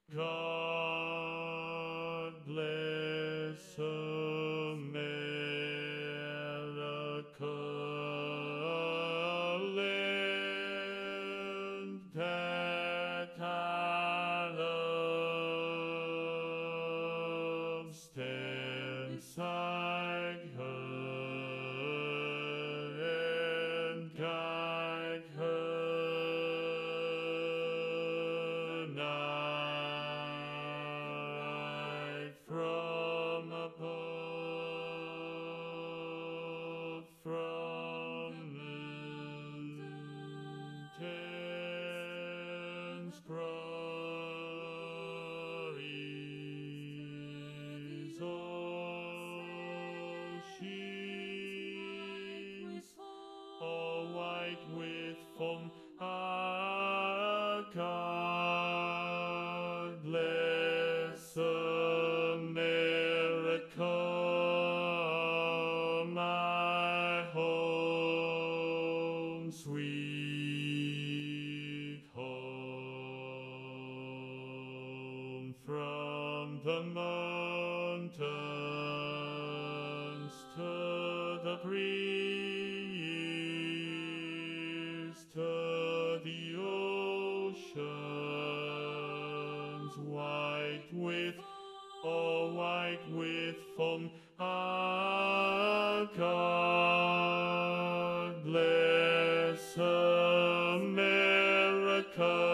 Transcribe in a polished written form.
God bless America, land that I love. Stand beside her and guide her night from above, from mountains glories. Oh, she's all white with foam. Ah, God bless America, my home, sweet home. From the mountains to the breeze, to the oceans, white with, all white with foam. Ah, God bless America.